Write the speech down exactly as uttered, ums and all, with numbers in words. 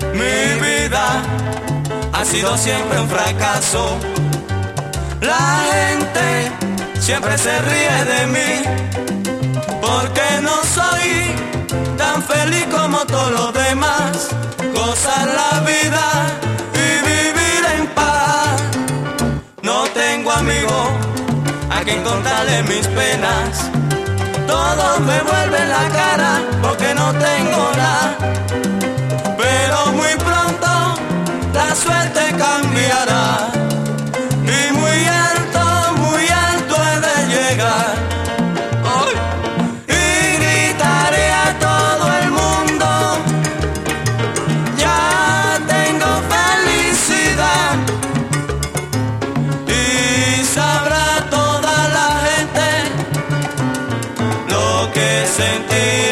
Mi vida ha sido siempre un fracaso. La gente siempre se ríe de mí, porque no soy tan feliz como todos los demás. Gozar la vida y vivir en paz. No tengo amigos a quien contarle mis penas. Todos me vuelven la cara porque no tengo nada. Pero muy pronto la suerte cambiará. Y muy alto, muy alto he de llegar. ¡Ay! Y gritaré a todo el mundo: ya tengo felicidad. Y sabrá toda la gente lo que sentí.